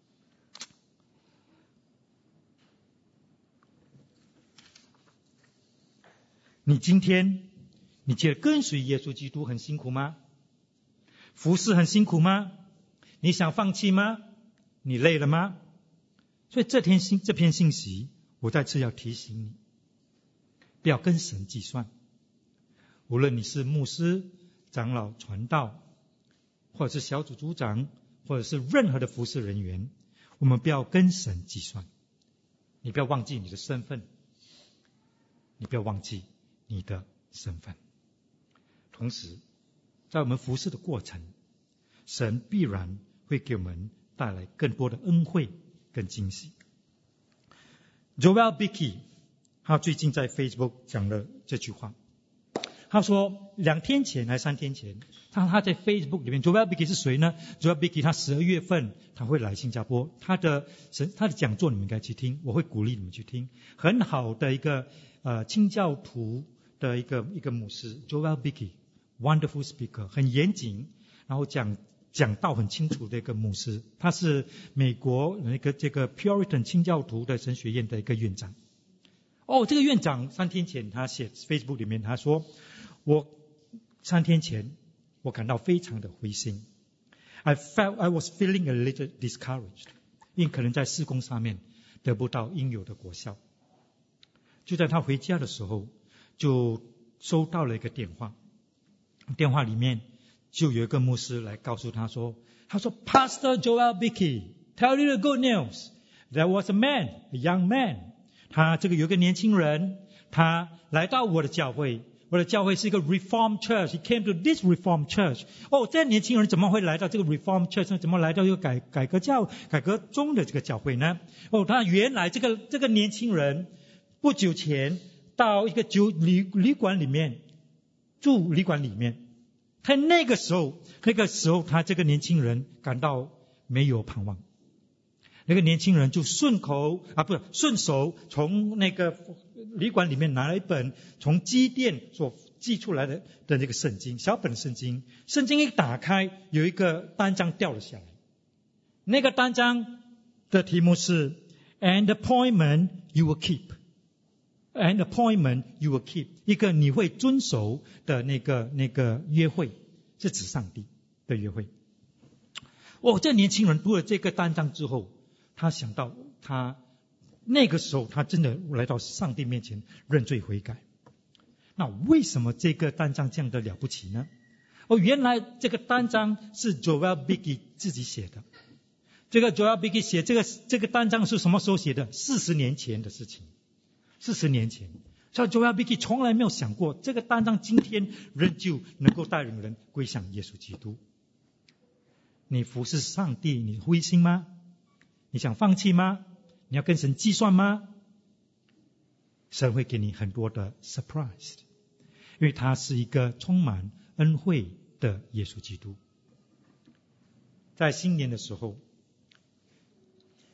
你今天你觉得跟随耶稣基督很辛苦吗？服侍很辛苦吗？你想放弃吗？你累了吗？所以这天信这篇信息，我再次要提醒你，不要跟神计算。无论你是牧师、长老、传道，或者是小组组长，或者是任何的服侍人员，我们不要跟神计算。你不要忘记你的身份，你不要忘记你的身份。同时在我们服侍的过程，神必然会给我们带来更多的恩惠跟惊喜。 Joel Bickey 他最近在 Facebook 讲了这句话，他说两天前还是三天前，他他在 Facebook 里面 Joel Bickey 是谁呢？ Joel Bickey 他十二月份他会来新加坡，他的他的讲座你们应该去听，我会鼓励你们去听，很好的一个呃清教徒的一个一个牧师 Joel Bickey wonderful speaker， 很严谨，然后讲讲道很清楚的一个牧师，他是美国那个这个 Puritan 清教徒的神学院的一个院长。哦，这个院长三天前他写 Facebook 里面他说，我三天前我感到非常的灰心， I felt I was feeling a little discouraged， 因为可能在事工上面得不到应有的果效。就在他回家的时候，就收到了一个电话，电话里面就有一个牧师来告诉他说，他说 Pastor Joel Bickey tell you the good news, there was a man, a young man， 他这个有一个年轻人，他来到我的教会，我的教会是一个 Reformed Church， he came to this Reformed Church。 哦，这年轻人怎么会来到这个 Reformed Church 呢？怎么来到一个改改革教改革中的这个教会呢？哦，他原来这个这个年轻人不久前到一个酒旅旅馆里面住，旅馆里面，他那个时候那个时候他这个年轻人感到没有盼望，那个年轻人就顺口啊不是顺手从那个旅馆里面拿了一本从基甸所寄出来的的那个圣经，小本圣经，圣经一打开有一个单章掉了下来，那个单章的题目是 An appointment you will keep，An appointment you will keep， 一个你会遵守的那个那个约会，是指上帝的约会。哦，这年轻人读了这个单章之后，他想到他那个时候他真的来到上帝面前认罪悔改。那为什么这个单章这样的了不起呢？哦，原来这个单章是 Joel Bickey 自己写的。这个 Joel Bickey 写这个这个单章是什么时候写的？四十年前的事情。四十年前，所以 Joel Bickey 从来没有想过这个单章今天仍旧能够带领人归向耶稣基督。你服侍上帝，你灰心吗？你想放弃吗？你要跟神计算吗？神会给你很多的 surprise， 因为他是一个充满恩惠的耶稣基督。在新年的时候，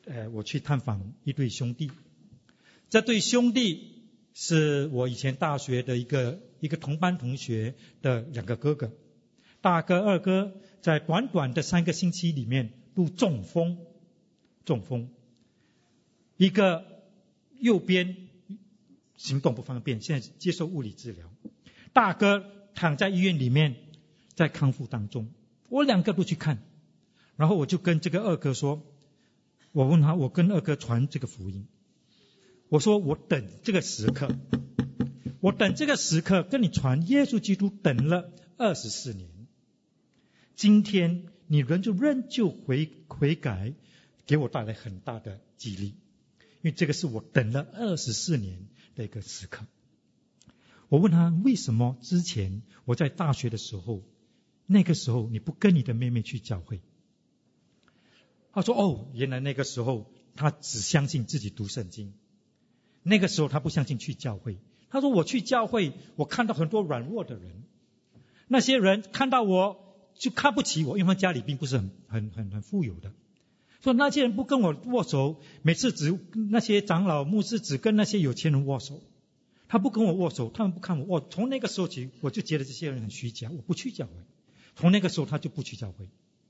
呃，我去探访一对兄弟。这对兄弟是我以前大学的一个一个同班同学的两个哥哥，大哥二哥在短短的三个星期里面都中风，中风，一个右边行动不方便，现在接受物理治疗，大哥躺在医院里面在康复当中，我两个都去看，然后我就跟这个二哥说，我问他，我跟二哥传这个福音，我说我等这个时刻，我等这个时刻跟你传耶稣基督等了二十四年，今天你仍旧仍旧悔悔改，给我带来很大的激励，因为这个是我等了二十四年的一个时刻。我问他，为什么之前我在大学的时候，那个时候你不跟你的妹妹去教会？他说，哦，原来那个时候他只相信自己读圣经，那个时候他不相信去教会。他说，我去教会，我看到很多软弱的人，那些人看到我就看不起我，因为他家里并不是很很很很富有的，说那些人不跟我握手，每次只那些长老牧师只跟那些有钱人握手，他不跟我握手，他们不看我。我从那个时候起，我就觉得这些人很虚假，我不去教会。从那个时候他就不去教会。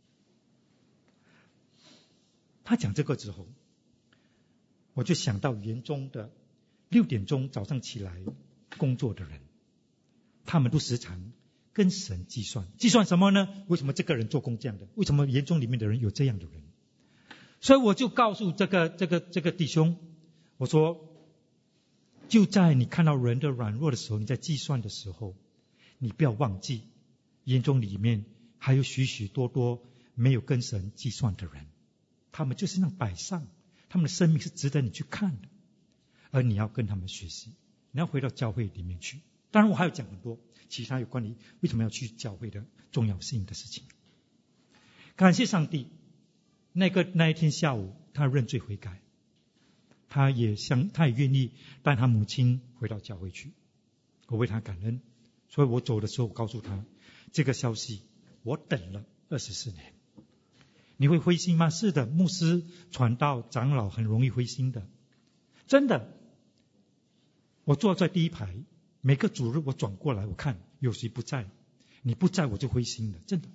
他讲这个之后，我就想到园中的六点钟早上起来工作的人，他们都时常跟神计算，计算什么呢？为什么这个人做工这样的？为什么园中里面的人有这样的人？所以我就告诉这个这个这个弟兄，我说，就在你看到人的软弱的时候，你在计算的时候，你不要忘记，园中里面还有许许多多没有跟神计算的人，他们就是那摆上，他们的生命是值得你去看的，而你要跟他们学习，你要回到教会里面去。当然我还有讲很多其他有关于为什么要去教会的重要性的事情。感谢上帝，那个那一天下午他认罪悔改，他也想他也愿意带他母亲回到教会去，我为他感恩。所以我走的时候我告诉他这个消息，我等了二十四年。你会灰心吗？是的，牧师传道长老很容易灰心的，真的。我坐在第一排，每个主日我转过来我看有谁不在，你不在我就灰心了，真的。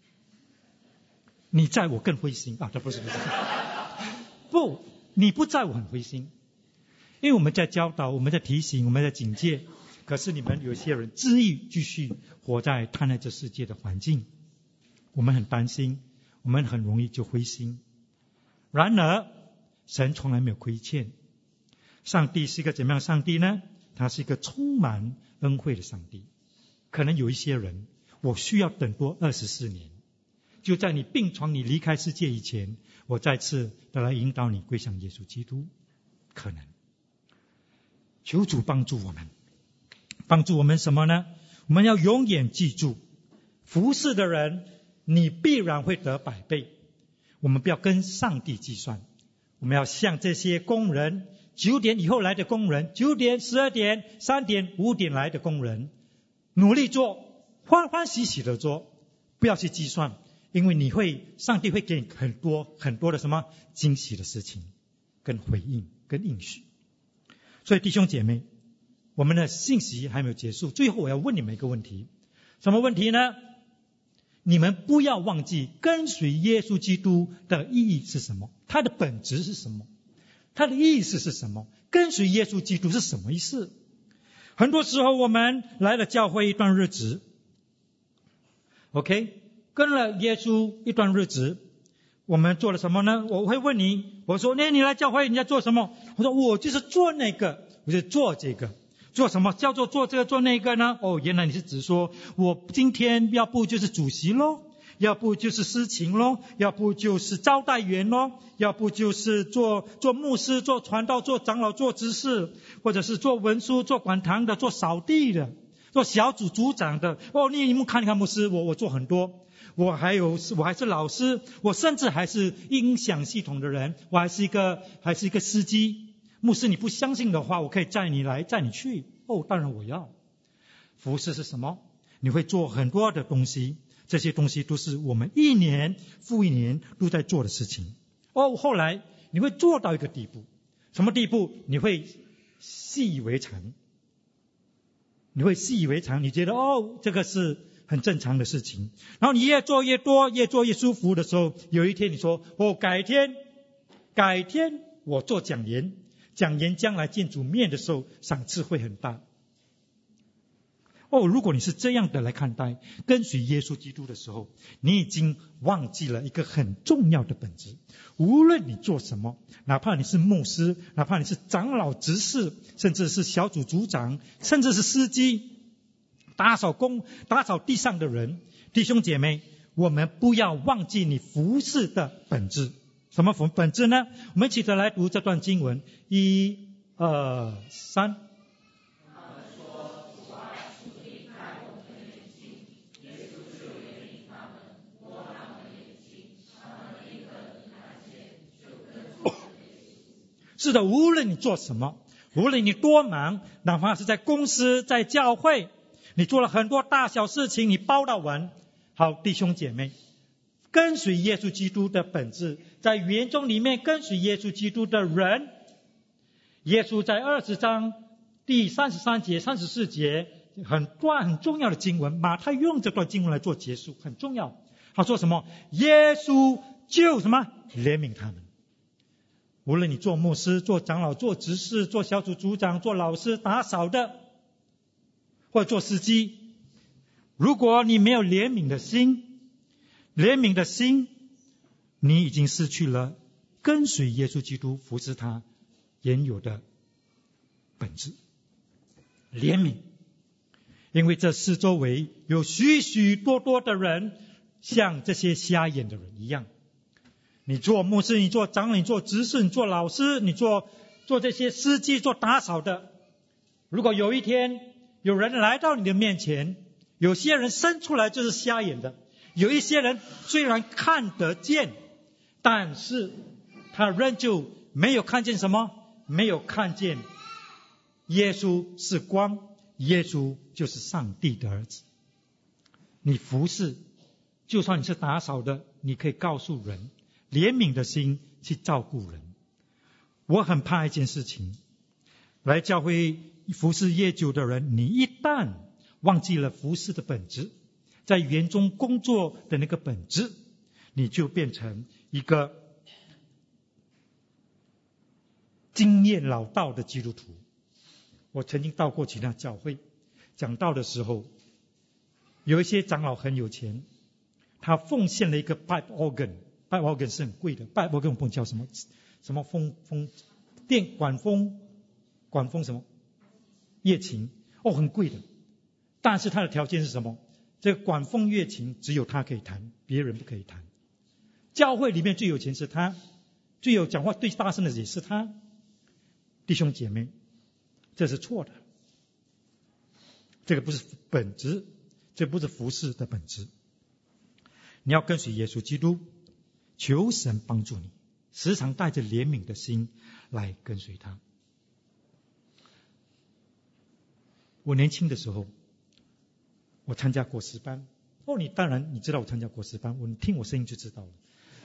你在我更灰心啊！这不是不是不，你不在我很灰心，因为我们在教导，我们在提醒，我们在警戒，可是你们有些人执意继续活在贪爱这世界的环境，我们很担心，我们很容易就灰心。然而神从来没有亏欠，上帝是一个怎么样的上帝呢？他是一个充满恩惠的上帝。可能有一些人我需要等多二十四年，就在你病床你离开世界以前，我再次的来引导你归向耶稣基督。可能求主帮助我们，帮助我们什么呢？我们要永远记住，服侍的人你必然会得百倍。我们不要跟上帝计算，我们要像这些工人，九点以后来的工人，九点、十二点、三点、五点来的工人，努力做，欢欢喜喜的做，不要去计算，因为你会，上帝会给你很多很多的什么惊喜的事情，跟回应，跟应许。所以弟兄姐妹，我们的信息还没有结束，最后我要问你们一个问题，什么问题呢？你们不要忘记跟随耶稣基督的意义是什么，它的本质是什么，它的意思是什么，跟随耶稣基督是什么意思。很多时候我们来了教会一段日子 OK， 跟了耶稣一段日子，我们做了什么呢？我会问你，我说那你来教会你要做什么？我说我就是做那个，我就做这个。做什么叫做做这个做那个呢？哦，原来你是指说我今天要不就是主席咯，要不就是司琴咯，要不就是招待员咯，要不就是做做牧师、做传道、做长老、做执事，或者是做文书、做管堂的、做扫地的、做小组组长的。哦，你你们看看牧师，我我做很多，我还有我还是老师，我甚至还是音响系统的人，我还是一个还是一个司机。牧师你不相信的话，我可以载你来载你去。哦，当然我要。服事是什么？你会做很多的东西，这些东西都是我们一年复一年都在做的事情。哦，后来你会做到一个地步，什么地步？你会习以为常，你会习以为常，你觉得哦，这个是很正常的事情。然后你越做越多，越做越舒服的时候，有一天你说，哦，改天，改天我做讲员，讲员将来见主面的时候，赏赐会很大。哦，如果你是这样的来看待跟随耶稣基督的时候，你已经忘记了一个很重要的本质。无论你做什么，哪怕你是牧师，哪怕你是长老执事，甚至是小组组长，甚至是司机，打扫工打扫地上的人，弟兄姐妹，我们不要忘记你服事的本质。什么本质呢？我们一起来读这段经文，一二三。是的，无论你做什么，无论你多忙，哪怕是在公司，在教会，你做了很多大小事情，你包到完。好，弟兄姐妹，跟随耶稣基督的本质，在原中里面跟随耶稣基督的人，耶稣在二十章第三十三节、三十四节很段很重要的经文，马太用这段经文来做结束，很重要。他说什么？耶稣就什么怜悯他们。无论你做牧师、做长老、做执事、做小组组长、做老师、打扫的，或者做司机，如果你没有怜悯的心，怜悯的心，你已经失去了跟随耶稣基督服侍他原有的本质。怜悯，因为这四周围有许许多多的人像这些瞎眼的人一样。你做牧师，你做长老，你做执事，你做老师，你做做这些司机，做打扫的，如果有一天有人来到你的面前，有些人生出来就是瞎眼的，有一些人虽然看得见，但是他仍旧没有看见什么？没有看见耶稣是光，耶稣就是上帝的儿子。你服侍，就算你是打扫的，你可以告诉人，怜悯的心去照顾人。我很怕一件事情，来教会服侍越久的人，你一旦忘记了服侍的本质，在园中工作的那个本质，你就变成一个经验老道的基督徒。我曾经到过其他教会讲道的时候，有一些长老很有钱，他奉献了一个 pipe organ，pipe organ 是很贵的， pipe organ 我不叫什么什么风风电管风管风什么乐琴，哦，很贵的。但是他的条件是什么？这个管风乐琴只有他可以弹，别人不可以弹。教会里面最有钱是他，最有讲话最大声的也是他。弟兄姐妹，这是错的，这个不是本质，这不是服事的本质。你要跟随耶稣基督，求神帮助你，时常带着怜悯的心来跟随他。我年轻的时候，我参加国诗班。哦，你当然你知道我参加国诗班，我你听我声音就知道了。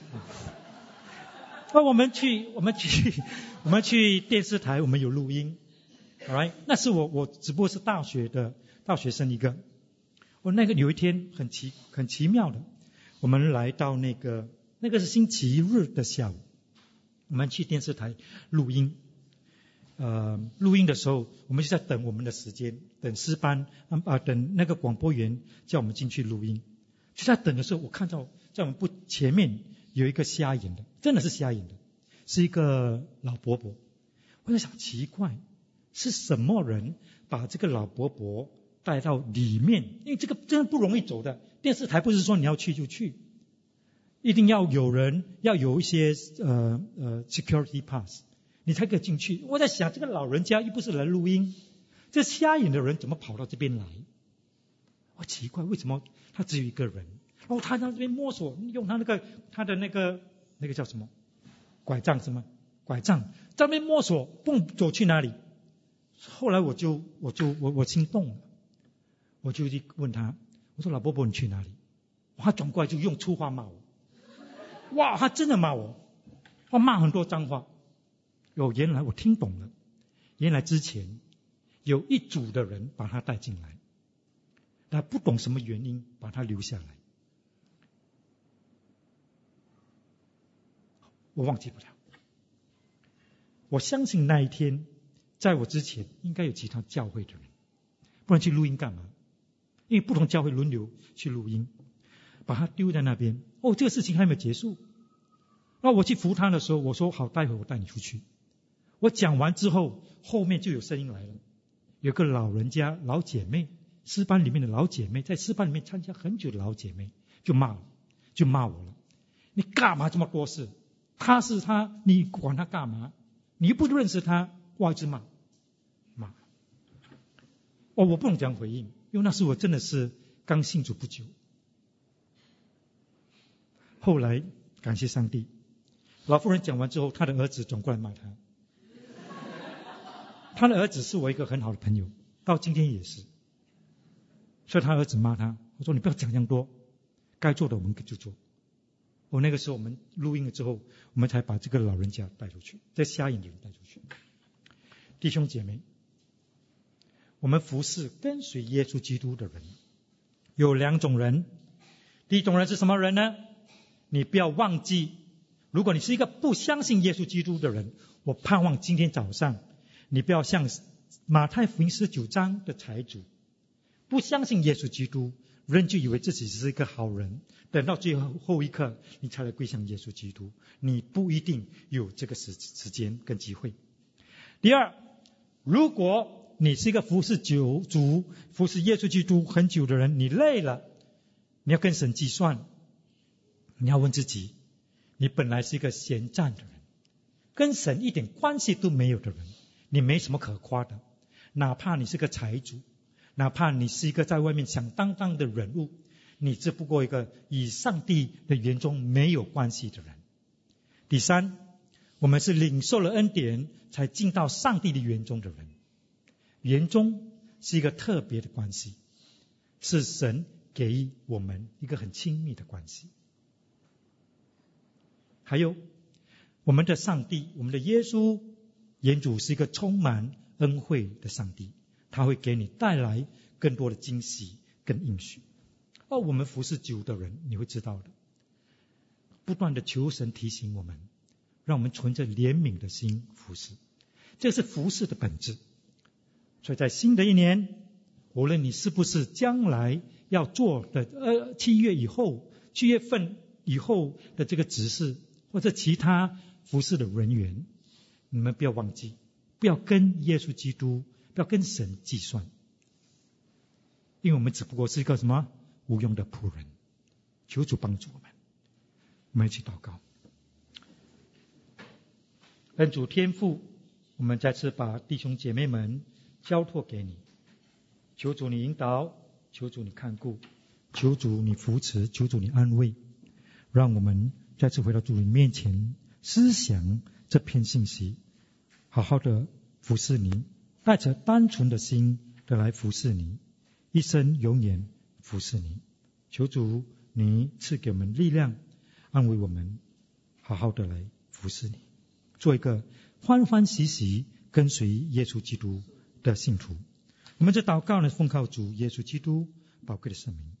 哦，我们去我们去我们去电视台，我们有录音 ，alright， 那是我我只不过是大学的大学生一个。我那个有一天很奇很奇妙的，我们来到那个那个是星期日的下午，我们去电视台录音。呃，录音的时候，我们就在等我们的时间，等诗班啊、呃，等那个广播员叫我们进去录音。就在等的时候，我看到在我们不前面有一个瞎眼的，真的是瞎眼的，是一个老伯伯。我在想，奇怪，是什么人把这个老伯伯带到里面？因为这个真的不容易走的。电视台不是说你要去就去，一定要有人，要有一些呃呃 security pass。你才可以进去。我在想，这个老人家又不是来录音，这瞎眼的人怎么跑到这边来？我奇怪，为什么他只有一个人？然后他在这边摸索，用他那个他的那个那个叫什么拐杖是吗？拐杖在那边摸索，不走去哪里？后来我就我就我我心动了，我就去问他，我说老伯伯你去哪里？他转过来就用粗话骂我，哇，他真的骂我。 我骂很多脏话。哦，原来我听懂了，原来之前有一组的人把他带进来，他不懂什么原因把他留下来，我忘记不了。我相信那一天在我之前应该有其他教会的人，不然去录音干嘛？因为不同教会轮流去录音，把他丢在那边。哦，这个事情还没有结束。那我去扶他的时候，我说好，待会我带你出去。我讲完之后，后面就有声音来了，有个老人家、老姐妹，诗班里面的老姐妹，在诗班里面参加很久的老姐妹，就骂了，就骂我了。你干嘛这么多事？他是他，你管他干嘛？你又不认识他，哇，一直骂，骂。哦，我不能讲回应，因为那时我真的是刚信主不久。后来感谢上帝，老妇人讲完之后，他的儿子转过来骂他。他的儿子是我一个很好的朋友，到今天也是。所以他儿子骂他，我说你不要讲这样多，该做的我们就做。我那个时候我们录音了之后，我们才把这个老人家带出去，再下一年带出去。弟兄姐妹，我们服侍跟随耶稣基督的人有两种人。第一种人是什么人呢？你不要忘记，如果你是一个不相信耶稣基督的人，我盼望今天早上你不要像马太福音十九章的财主，不相信耶稣基督，人就以为自己是一个好人，等到最后一刻你才来归向耶稣基督，你不一定有这个时时间跟机会。第二，如果你是一个服侍主、服侍耶稣基督很久的人，你累了，你要跟神计算，你要问自己，你本来是一个闲站的人，跟神一点关系都没有的人，你没什么可夸的。哪怕你是个财主，哪怕你是一个在外面响当当的人物，你只不过一个与上帝的园中没有关系的人。第三，我们是领受了恩典才进到上帝的园中的人。园中是一个特别的关系，是神给予我们一个很亲密的关系。还有我们的上帝，我们的耶稣园主是一个充满恩惠的上帝，他会给你带来更多的惊喜跟应许。而我们服侍主的人，你会知道的，不断的求神提醒我们，让我们存着怜悯的心服侍，这是服侍的本质。所以在新的一年，无论你是不是将来要做的呃七月以后七月份以后的这个执事或者其他服侍的人员，你们不要忘记，不要跟耶稣基督，不要跟神计算，因为我们只不过是一个什么无用的仆人。求主帮助我们，我们一起祷告。恩主天父，我们再次把弟兄姐妹们交托给你，求主你引导，求主你看顾，求主你扶持，求主你安慰，让我们再次回到主你面前，思想这篇信息，好好的服侍你，带着单纯的心的来服侍你，一生永远服侍你。求主你赐给我们力量，安慰我们，好好的来服侍你，做一个欢欢喜喜跟随耶稣基督的信徒。我们这祷告呢，奉靠主耶稣基督宝贵的圣名。